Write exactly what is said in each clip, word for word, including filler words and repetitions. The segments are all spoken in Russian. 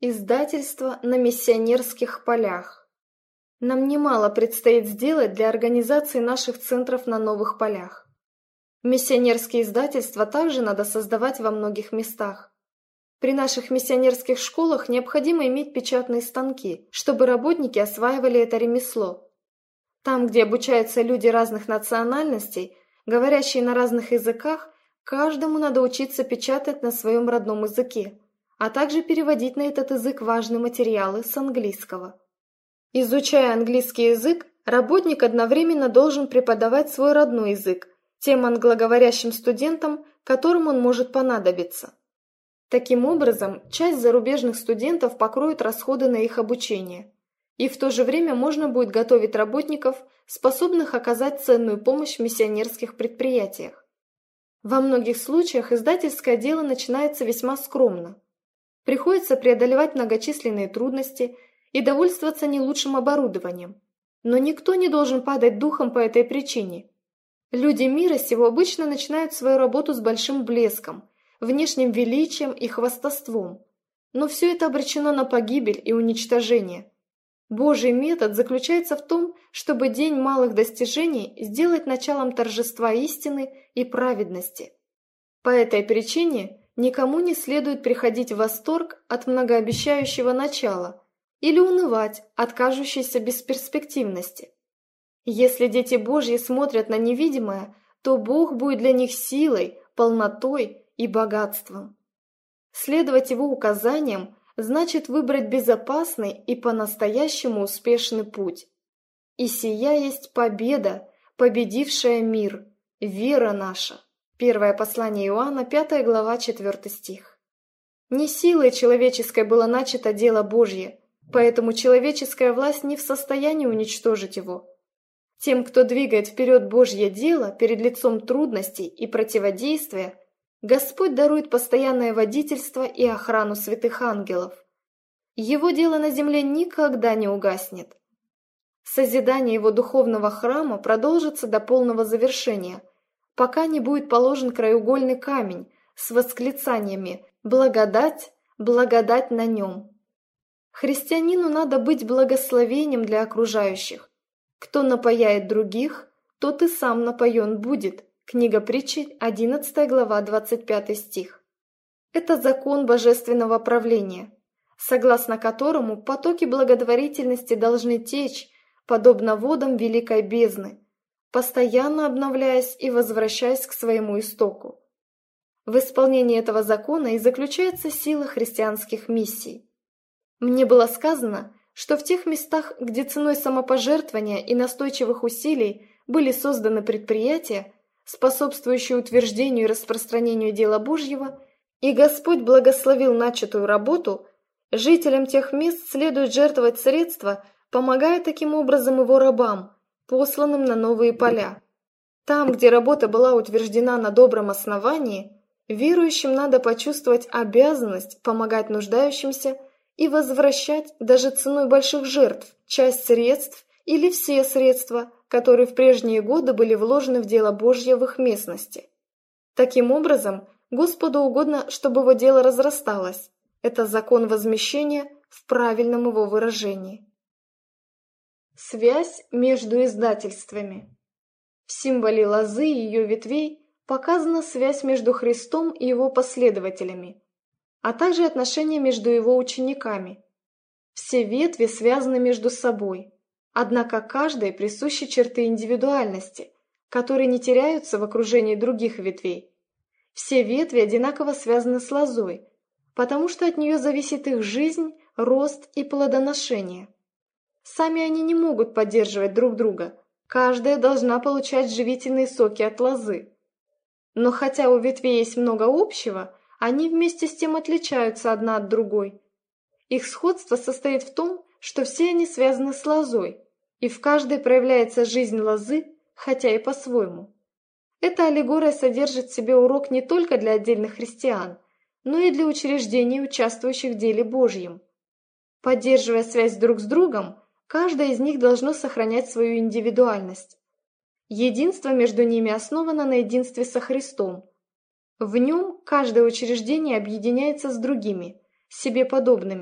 Издательство на миссионерских полях. Нам немало предстоит сделать для организации наших центров на новых полях. Миссионерские издательства также надо создавать во многих местах. При наших миссионерских школах необходимо иметь печатные станки, чтобы работники осваивали это ремесло. Там, где обучаются люди разных национальностей, говорящие на разных языках, каждому надо учиться печатать на своем родном языке, а также переводить на этот язык важные материалы с английского. Изучая английский язык, работник одновременно должен преподавать свой родной язык тем англоговорящим студентам, которым он может понадобиться. Таким образом, часть зарубежных студентов покроет расходы на их обучение, и в то же время можно будет готовить работников, способных оказать ценную помощь в миссионерских предприятиях. Во многих случаях издательское дело начинается весьма скромно. Приходится преодолевать многочисленные трудности и довольствоваться не лучшим оборудованием. Но никто не должен падать духом по этой причине. Люди мира сего обычно начинают свою работу с большим блеском, внешним величием и хвастовством. Но все это обречено на погибель и уничтожение. Божий метод заключается в том, чтобы день малых достижений сделать началом торжества истины и праведности. По этой причине никому не следует приходить в восторг от многообещающего начала или унывать от кажущейся бесперспективности. Если дети Божьи смотрят на невидимое, то Бог будет для них силой, полнотой и богатством. Следовать Его указаниям значит выбрать безопасный и по-настоящему успешный путь. И сия есть победа, победившая мир, вера наша. Первое послание Иоанна, пятая глава, четвертый стих. Не силой человеческой было начато дело Божье, поэтому человеческая власть не в состоянии уничтожить его. Тем, кто двигает вперед Божье дело перед лицом трудностей и противодействия, Господь дарует постоянное водительство и охрану святых ангелов. Его дело на земле никогда не угаснет. Созидание его духовного храма продолжится до полного завершения, пока не будет положен краеугольный камень с восклицаниями «Благодать, благодать на нем». Христианину надо быть благословением для окружающих. Кто напояет других, тот и сам напоен будет. Книга Притчи, одиннадцатая глава, двадцать пятый стих. Это закон божественного правления, согласно которому потоки благотворительности должны течь, подобно водам великой бездны, постоянно обновляясь и возвращаясь к своему истоку. В исполнении этого закона и заключается сила христианских миссий. Мне было сказано, что в тех местах, где ценой самопожертвования и настойчивых усилий были созданы предприятия, способствующие утверждению и распространению дела Божьего, и Господь благословил начатую работу, жителям тех мест следует жертвовать средства, помогая таким образом его рабам, посланным на новые поля. Там, где работа была утверждена на добром основании, верующим надо почувствовать обязанность помогать нуждающимся и возвращать даже ценой больших жертв часть средств или все средства, которые в прежние годы были вложены в дело Божье в их местности. Таким образом, Господу угодно, чтобы его дело разрасталось. Это закон возмещения в правильном его выражении. Связь между издательствами. В символе лозы и ее ветвей показана связь между Христом и его последователями, а также отношения между его учениками. Все ветви связаны между собой, однако каждой присущи черты индивидуальности, которые не теряются в окружении других ветвей. Все ветви одинаково связаны с лозой, потому что от нее зависит их жизнь, рост и плодоношение. Сами они не могут поддерживать друг друга, каждая должна получать живительные соки от лозы. Но хотя у ветвей есть много общего, они вместе с тем отличаются одна от другой. Их сходство состоит в том, что все они связаны с лозой, и в каждой проявляется жизнь лозы, хотя и по-своему. Эта аллегория содержит в себе урок не только для отдельных христиан, но и для учреждений, участвующих в деле Божьем. Поддерживая связь друг с другом, каждое из них должно сохранять свою индивидуальность. Единство между ними основано на единстве со Христом. В нем каждое учреждение объединяется с другими, себе подобными,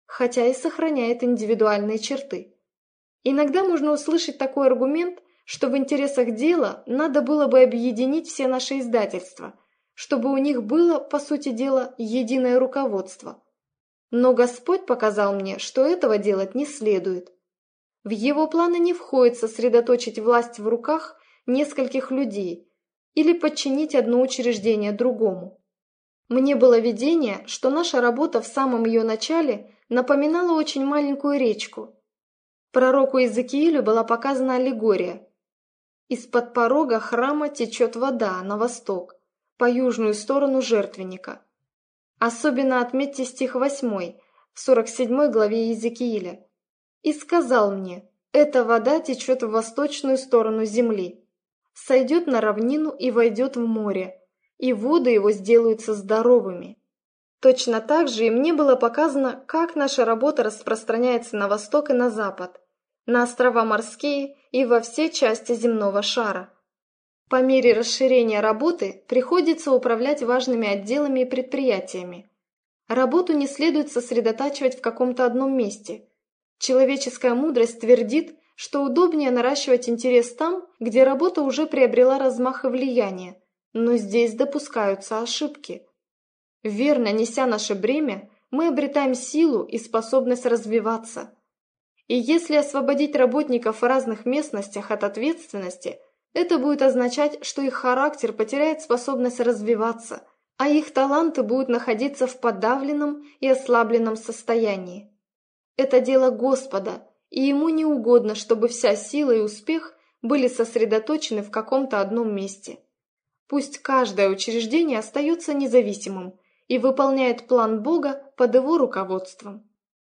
хотя и сохраняет индивидуальные черты. Иногда можно услышать такой аргумент, что в интересах дела надо было бы объединить все наши издательства, чтобы у них было, по сути дела, единое руководство. Но Господь показал мне, что этого делать не следует. В его планы не входит сосредоточить власть в руках нескольких людей или подчинить одно учреждение другому. Мне было видение, что наша работа в самом ее начале напоминала очень маленькую речку. Пророку Иезекиилю была показана аллегория. Из-под порога храма течет вода на восток, по южную сторону жертвенника. Особенно отметьте стих восьмой, в сорок седьмой главе Иезекииля. «И сказал мне, эта вода течет в восточную сторону земли, сойдет на равнину и войдет в море, и воды его сделаются здоровыми». Точно так же и мне было показано, как наша работа распространяется на восток и на запад, на острова морские и во все части земного шара. По мере расширения работы приходится управлять важными отделами и предприятиями. Работу не следует сосредотачивать в каком-то одном месте. Человеческая мудрость твердит, что удобнее наращивать интерес там, где работа уже приобрела размах и влияние, но здесь допускаются ошибки. Верно неся наше бремя, мы обретаем силу и способность развиваться. И если освободить работников в разных местностях от ответственности, это будет означать, что их характер потеряет способность развиваться, а их таланты будут находиться в подавленном и ослабленном состоянии. Это дело Господа, и Ему не угодно, чтобы вся сила и успех были сосредоточены в каком-то одном месте. Пусть каждое учреждение остается независимым и выполняет план Бога под Его руководством.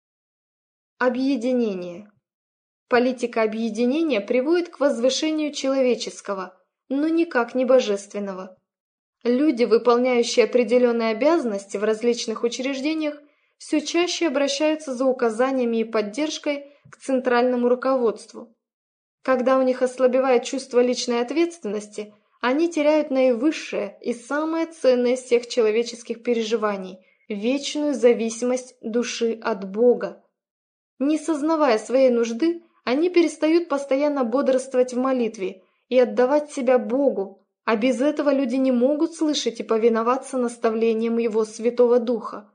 Объединение. Политика объединения приводит к возвышению человеческого, но никак не божественного. Люди, выполняющие определенные обязанности в различных учреждениях, все чаще обращаются за указаниями и поддержкой к центральному руководству. Когда у них ослабевает чувство личной ответственности, они теряют наивысшее и самое ценное из всех человеческих переживаний – вечную зависимость души от Бога. Не сознавая своей нужды, они перестают постоянно бодрствовать в молитве и отдавать себя Богу, а без этого люди не могут слышать и повиноваться наставлениям Его Святого Духа.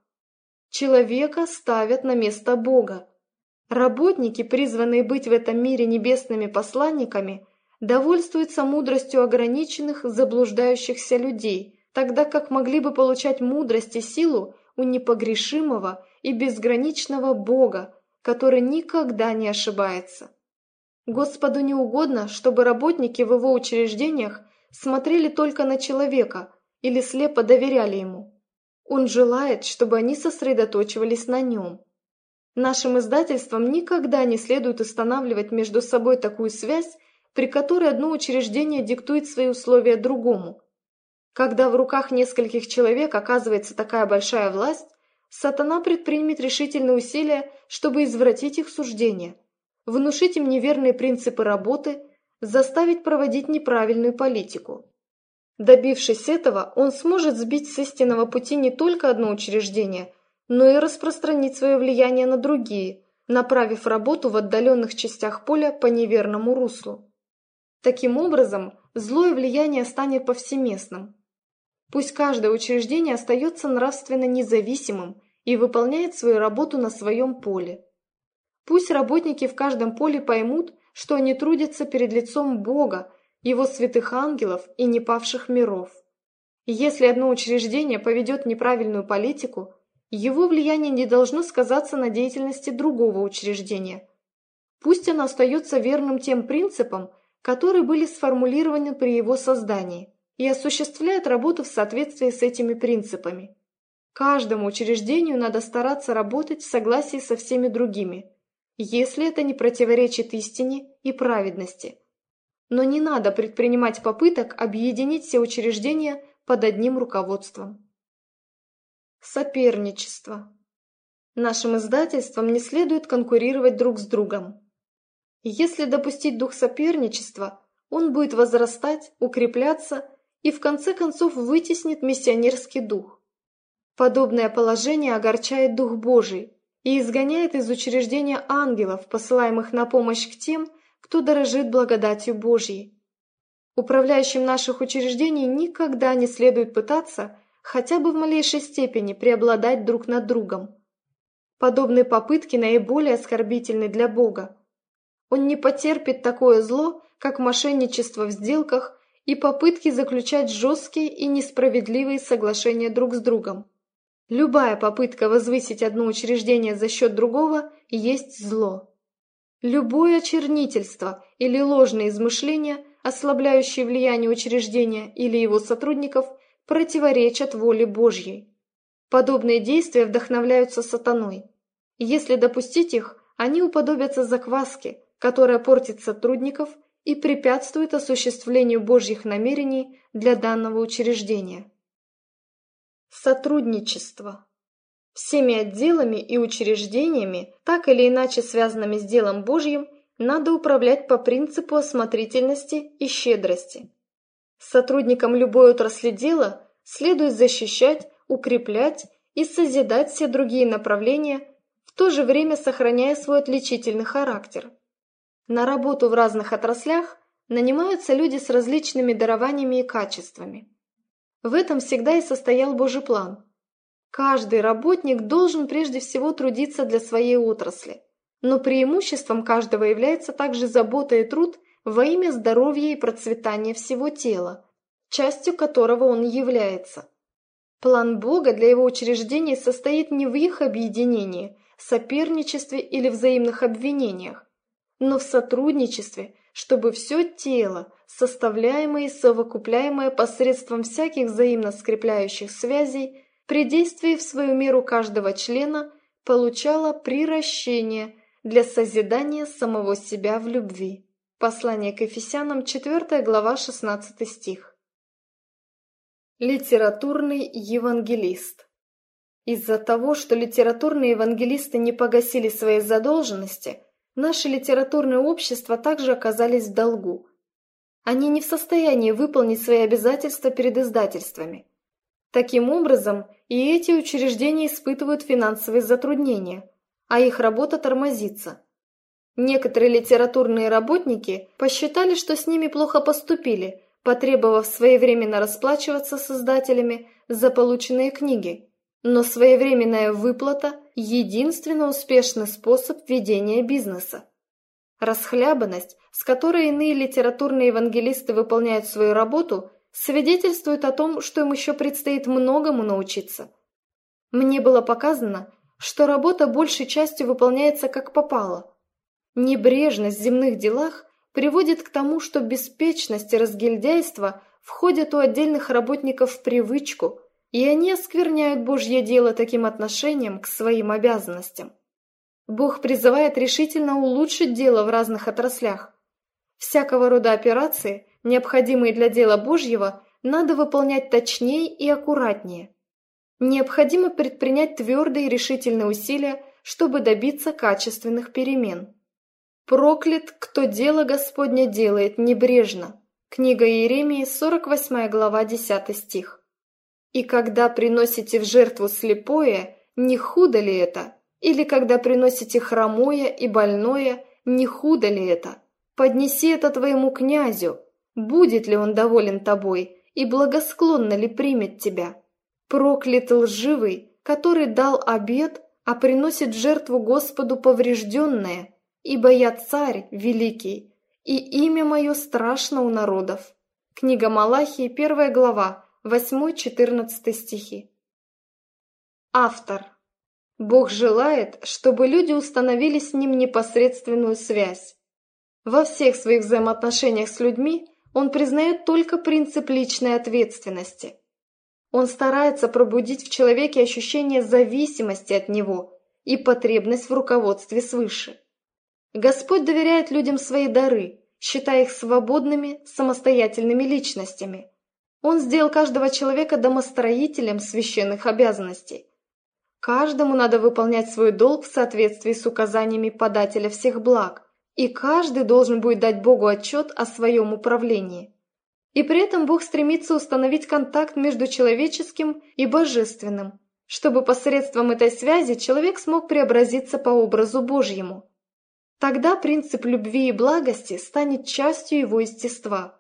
Человека ставят на место Бога. Работники, призванные быть в этом мире небесными посланниками, довольствуются мудростью ограниченных, заблуждающихся людей, тогда как могли бы получать мудрость и силу у непогрешимого и безграничного Бога, который никогда не ошибается. Господу не угодно, чтобы работники в Его учреждениях смотрели только на человека или слепо доверяли ему. Он желает, чтобы они сосредоточивались на нем. Нашим издательствам никогда не следует устанавливать между собой такую связь, при которой одно учреждение диктует свои условия другому. Когда в руках нескольких человек оказывается такая большая власть, сатана предпримет решительные усилия, чтобы извратить их суждения, внушить им неверные принципы работы, заставить проводить неправильную политику. Добившись этого, он сможет сбить с истинного пути не только одно учреждение, но и распространить свое влияние на другие, направив работу в отдаленных частях поля по неверному руслу. Таким образом, злое влияние станет повсеместным. Пусть каждое учреждение остается нравственно независимым и выполняет свою работу на своем поле. Пусть работники в каждом поле поймут, что они трудятся перед лицом Бога, Его святых ангелов и непавших миров. И если одно учреждение поведет неправильную политику, его влияние не должно сказаться на деятельности другого учреждения. Пусть оно остается верным тем принципам, которые были сформулированы при его создании, и осуществляет работу в соответствии с этими принципами. Каждому учреждению надо стараться работать в согласии со всеми другими, если это не противоречит истине и праведности. Но не надо предпринимать попыток объединить все учреждения под одним руководством. Соперничество. Нашим издательствам не следует конкурировать друг с другом. Если допустить дух соперничества, он будет возрастать, укрепляться и в конце концов вытеснит миссионерский дух. Подобное положение огорчает Дух Божий, и изгоняет из учреждения ангелов, посылаемых на помощь к тем, кто дорожит благодатью Божьей. Управляющим наших учреждений никогда не следует пытаться хотя бы в малейшей степени преобладать друг над другом. Подобные попытки наиболее оскорбительны для Бога. Он не потерпит такое зло, как мошенничество в сделках и попытки заключать жесткие и несправедливые соглашения друг с другом. Любая попытка возвысить одно учреждение за счет другого есть зло. Любое очернительство или ложные измышления, ослабляющие влияние учреждения или его сотрудников, противоречат воле Божьей. Подобные действия вдохновляются сатаной. Если допустить их, они уподобятся закваске, которая портит сотрудников и препятствует осуществлению Божьих намерений для данного учреждения. Сотрудничество. Всеми отделами и учреждениями, так или иначе связанными с делом Божьим, надо управлять по принципу осмотрительности и щедрости. Сотрудникам любой отрасли дела следует защищать, укреплять и созидать все другие направления, в то же время сохраняя свой отличительный характер. На работу в разных отраслях нанимаются люди с различными дарованиями и качествами. В этом всегда и состоял Божий план. Каждый работник должен прежде всего трудиться для своей отрасли, но преимуществом каждого является также забота и труд во имя здоровья и процветания всего тела, частью которого он является. План Бога для его учреждений состоит не в их объединении, соперничестве или взаимных обвинениях, но в сотрудничестве, чтобы все тело, составляемое и совокупляемое посредством всяких взаимно скрепляющих связей, при действии в свою меру каждого члена, получало приращение для созидания самого себя в любви. Послание к Ефесянам, четвёртая глава, шестнадцатый стих. Литературный евангелист. Из-за того, что литературные евангелисты не погасили свои задолженности, наши литературные общества также оказались в долгу. Они не в состоянии выполнить свои обязательства перед издательствами. Таким образом, и эти учреждения испытывают финансовые затруднения, а их работа тормозится. Некоторые литературные работники посчитали, что с ними плохо поступили, потребовав своевременно расплачиваться с издателями за полученные книги. Но своевременная выплата – единственно успешный способ ведения бизнеса. Расхлябанность, с которой иные литературные евангелисты выполняют свою работу, свидетельствует о том, что им еще предстоит многому научиться. Мне было показано, что работа большей частью выполняется как попало. Небрежность в земных делах приводит к тому, что беспечность и разгильдяйство входят у отдельных работников в привычку, и они оскверняют Божье дело таким отношением к своим обязанностям. Бог призывает решительно улучшить дело в разных отраслях. Всякого рода операции, необходимые для дела Божьего, надо выполнять точнее и аккуратнее. Необходимо предпринять твердые и решительные усилия, чтобы добиться качественных перемен. «Проклят, кто дело Господне делает небрежно». Книга Иеремии, сорок восьмая глава, десятый стих. «И когда приносите в жертву слепое, не худо ли это? Или когда приносите хромое и больное, не худо ли это? Поднеси это твоему князю. Будет ли он доволен тобой, и благосклонно ли примет тебя? Проклят лживый, который дал обет, а приносит в жертву Господу поврежденное, ибо я царь великий, и имя мое страшно у народов». Книга Малахии, первая глава, восьмой-четырнадцатый стихи. Автор. Бог желает, чтобы люди установили с Ним непосредственную связь. Во всех своих взаимоотношениях с людьми Он признает только принцип личной ответственности. Он старается пробудить в человеке ощущение зависимости от Него и потребность в руководстве свыше. Господь доверяет людям свои дары, считая их свободными, самостоятельными личностями. Он сделал каждого человека домостроителем священных обязанностей. Каждому надо выполнять свой долг в соответствии с указаниями подателя всех благ, и каждый должен будет дать Богу отчет о своем управлении. И при этом Бог стремится установить контакт между человеческим и божественным, чтобы посредством этой связи человек смог преобразиться по образу Божьему. Тогда принцип любви и благости станет частью его естества.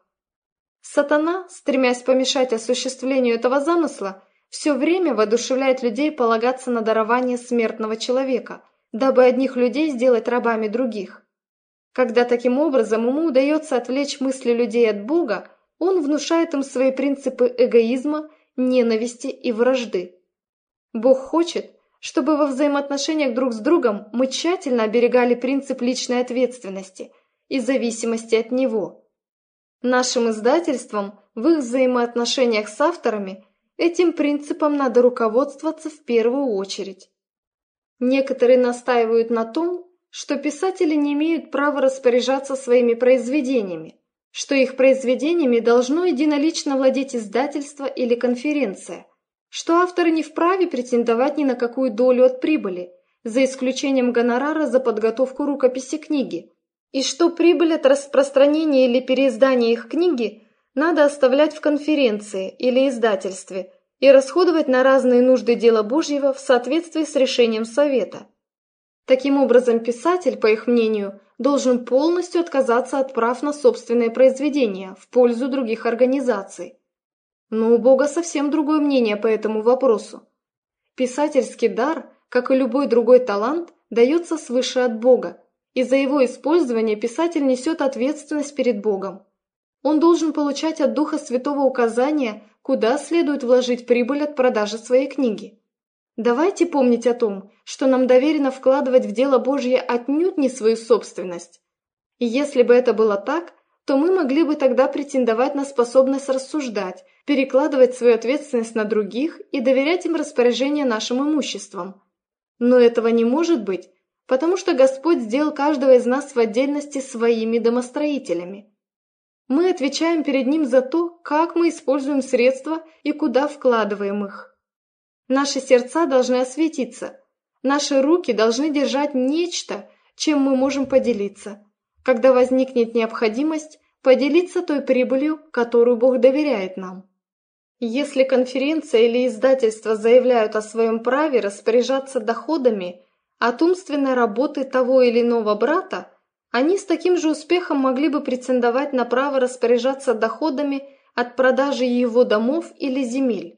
Сатана, стремясь помешать осуществлению этого замысла, все время воодушевляет людей полагаться на дарование смертного человека, дабы одних людей сделать рабами других. Когда таким образом ему удается отвлечь мысли людей от Бога, он внушает им свои принципы эгоизма, ненависти и вражды. Бог хочет, чтобы во взаимоотношениях друг с другом мы тщательно оберегали принцип личной ответственности и зависимости от Него. Нашим издательствам в их взаимоотношениях с авторами этим принципом надо руководствоваться в первую очередь. Некоторые настаивают на том, что писатели не имеют права распоряжаться своими произведениями, что их произведениями должно единолично владеть издательство или конференция, что авторы не вправе претендовать ни на какую долю от прибыли, за исключением гонорара за подготовку рукописи книги, и что прибыль от распространения или переиздания их книги надо оставлять в конференции или издательстве и расходовать на разные нужды дела Божьего в соответствии с решением Совета. Таким образом, писатель, по их мнению, должен полностью отказаться от прав на собственные произведения в пользу других организаций. Но у Бога совсем другое мнение по этому вопросу. Писательский дар, как и любой другой талант, дается свыше от Бога, и за его использование писатель несет ответственность перед Богом. Он должен получать от Духа Святого указания, куда следует вложить прибыль от продажи своей книги. Давайте помнить о том, что нам доверено вкладывать в дело Божье отнюдь не свою собственность. И если бы это было так, то мы могли бы тогда претендовать на способность рассуждать, перекладывать свою ответственность на других и доверять им распоряжение нашим имуществом. Но этого не может быть, потому что Господь сделал каждого из нас в отдельности своими домостроителями. Мы отвечаем перед Ним за то, как мы используем средства и куда вкладываем их. Наши сердца должны осветиться, наши руки должны держать нечто, чем мы можем поделиться, когда возникнет необходимость поделиться той прибылью, которую Бог доверяет нам. Если конференция или издательство заявляют о своем праве распоряжаться доходами от умственной работы того или иного брата, они с таким же успехом могли бы претендовать на право распоряжаться доходами от продажи его домов или земель.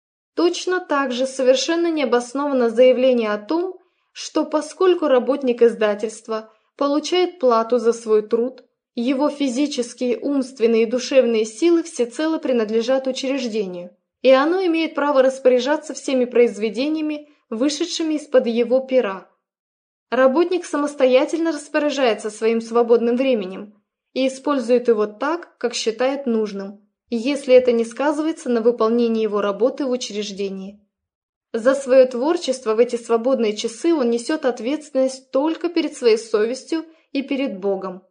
Точно так же совершенно необоснованно заявление о том, что поскольку работник издательства получает плату за свой труд, его физические, умственные и душевные силы всецело принадлежат учреждению, и оно имеет право распоряжаться всеми произведениями, вышедшими из-под его пера. Работник самостоятельно распоряжается своим свободным временем и использует его так, как считает нужным, если это не сказывается на выполнении его работы в учреждении. За свое творчество в эти свободные часы он несет ответственность только перед своей совестью и перед Богом.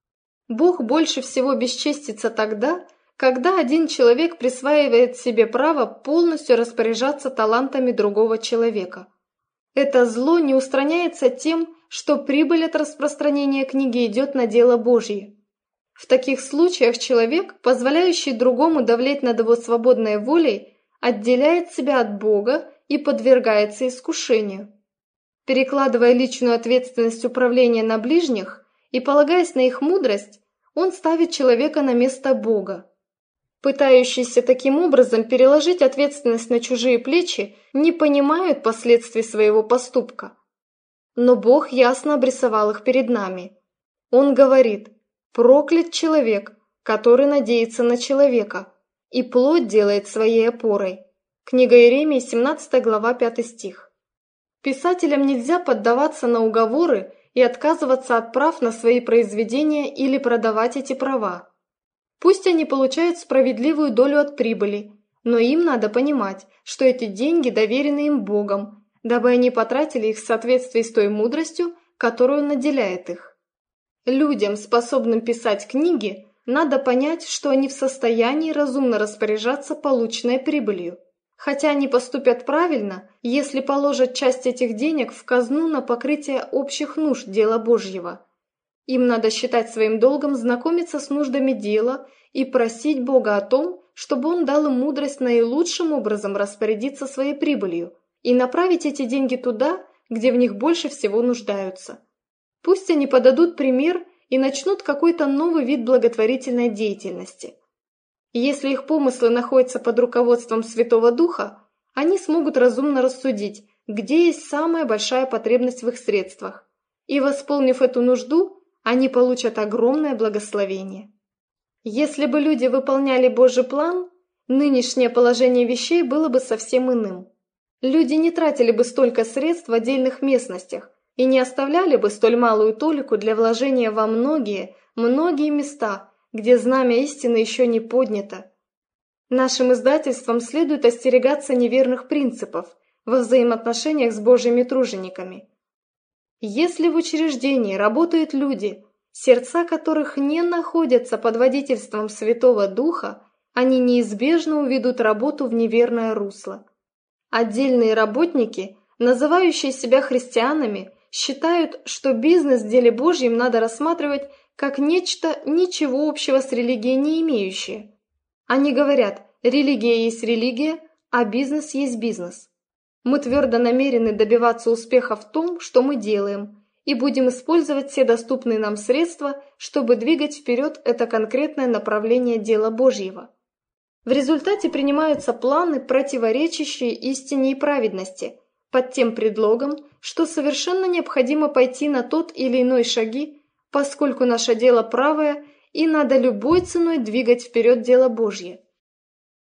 Бог больше всего бесчестится тогда, когда один человек присваивает себе право полностью распоряжаться талантами другого человека. Это зло не устраняется тем, что прибыль от распространения книги идет на дело Божье. В таких случаях человек, позволяющий другому давлеть над его свободной волей, отделяет себя от Бога и подвергается искушению. Перекладывая личную ответственность управления на ближних и полагаясь на их мудрость, он ставит человека на место Бога. Пытающиеся таким образом переложить ответственность на чужие плечи не понимают последствий своего поступка. Но Бог ясно обрисовал их перед нами. Он говорит: «Проклят человек, который надеется на человека, и плоть делает своей опорой». Книга Иеремии, семнадцатая глава, пятый стих. Писателям нельзя поддаваться на уговоры и отказываться от прав на свои произведения или продавать эти права. Пусть они получают справедливую долю от прибыли, но им надо понимать, что эти деньги доверены им Богом, дабы они потратили их в соответствии с той мудростью, которую Он наделяет их. Людям, способным писать книги, надо понять, что они в состоянии разумно распоряжаться полученной прибылью, хотя они поступят правильно, если положат часть этих денег в казну на покрытие общих нужд дела Божьего. Им надо считать своим долгом знакомиться с нуждами дела и просить Бога о том, чтобы Он дал им мудрость наилучшим образом распорядиться своей прибылью и направить эти деньги туда, где в них больше всего нуждаются. Пусть они подадут пример и начнут какой-то новый вид благотворительной деятельности. Если их помыслы находятся под руководством Святого Духа, они смогут разумно рассудить, где есть самая большая потребность в их средствах, и, восполнив эту нужду, они получат огромное благословение. Если бы люди выполняли Божий план, нынешнее положение вещей было бы совсем иным. Люди не тратили бы столько средств в отдельных местностях и не оставляли бы столь малую толику для вложения во многие, многие места, где знамя истины еще не поднято. Нашим издательствам следует остерегаться неверных принципов во взаимоотношениях с Божьими тружениками. Если в учреждении работают люди, сердца которых не находятся под водительством Святого Духа, они неизбежно уведут работу в неверное русло. Отдельные работники, называющие себя христианами, считают, что бизнес в деле Божьем надо рассматривать как нечто ничего общего с религией не имеющее. Они говорят, религия есть религия, а бизнес есть бизнес. Мы твердо намерены добиваться успеха в том, что мы делаем, и будем использовать все доступные нам средства, чтобы двигать вперед это конкретное направление дела Божьего. В результате принимаются планы, противоречащие истине и праведности, под тем предлогом, что совершенно необходимо пойти на тот или иной шаги, поскольку наше дело правое, и надо любой ценой двигать вперед дело Божье.